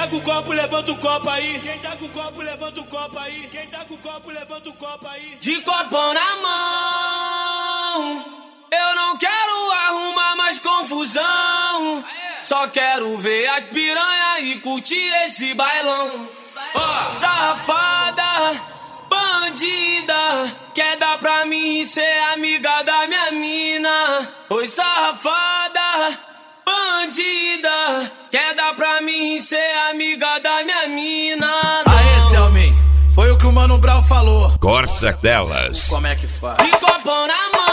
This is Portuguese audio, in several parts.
tá com o copo, levanta o copo aí. Quem tá com o copo, levanta o copo aí. Quem tá com o copo, levanta o copo aí. De copão na mão, eu não quero arrumar mais confusão. Só quero ver as piranha e curtir esse bailão. Safada, bandida, quer dar pra mim ser amiga da minha mina. Oi, safada, bandida, quer dar pra mim ser amiga da minha mina. Aê, Selmin, foi o que o Mano Brown falou. Corsa delas. Como é que faz? De copão na mão.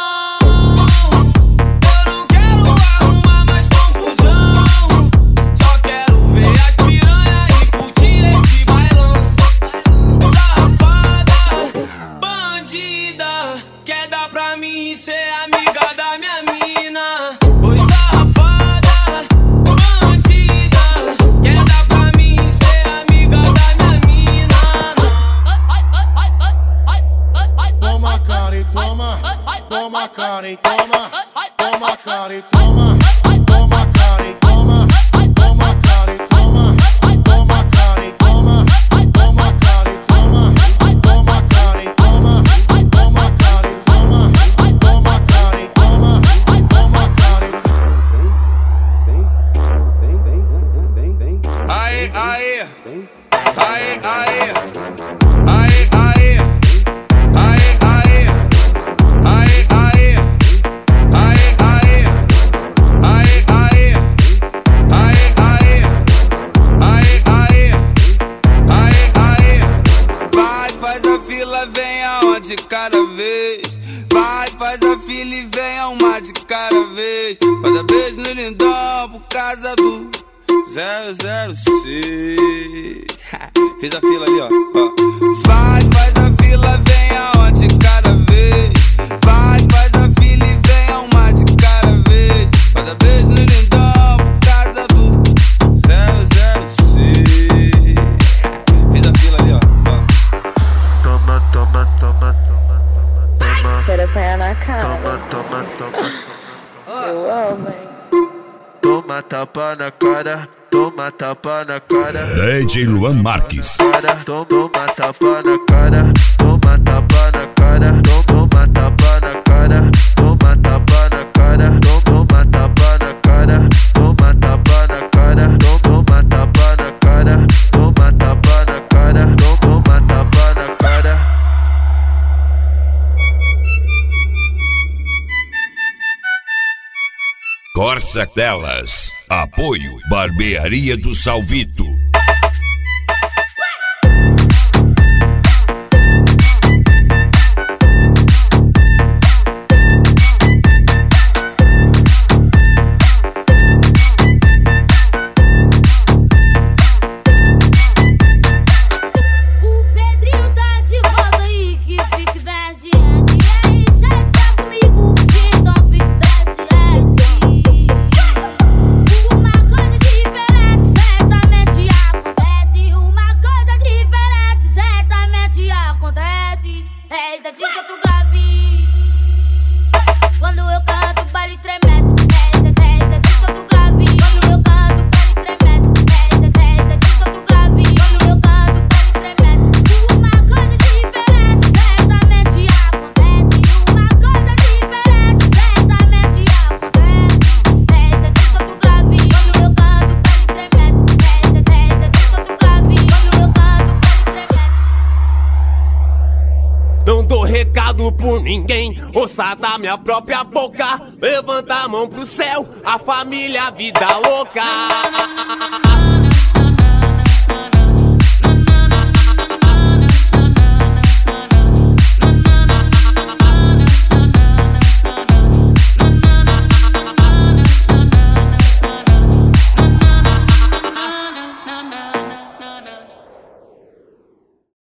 Ser amiga da minha mina. Oi, safada, bandida, quer dar pra mim ser amiga da minha mina. Toma cara e toma, toma cara e toma, toma cara e toma, toma cara e toma, toma cara e toma, toma cara e toma, toma cara e toma, toma cara e toma, toma cara e toma. Aê, aê, aê, aê, aê, aê, aê, aê, aê, aê, aê, aê, aê, aê, aê, aê, aê, aê. Vai, faz a fila, vem aonde cada vez. Vai, faz a fila e vem a uma de cada vez. Cada beijo no lindão por causa do 006. Fiz a fila ali, ó. Vai, faz a fila, vem aonde cada vez. Vai, faz a fila e vem a uma de cada vez. Cada beijo no lindão por causa do 006. Fiz a fila ali, ó. Toma, toma, toma, toma, toma. Quero apanhar na cara. Toma, toma, toma. Eu amo, hein? Toma tapa na cara. Toma tapa na cara. DJ Luan Marques. Toma tapa na cara. Toma tapa na cara. Toma tapa na cara. Toma tapa na cara. Toma tapa na cara. Toma tapa na cara. Toma tapa na cara. Toma tapa na cara. Toma tapa na cara. Corsa delas. Apoio Barbearia do Salvito. Por ninguém, ouça da minha própria boca. Levanta a mão pro céu, a família, vida louca.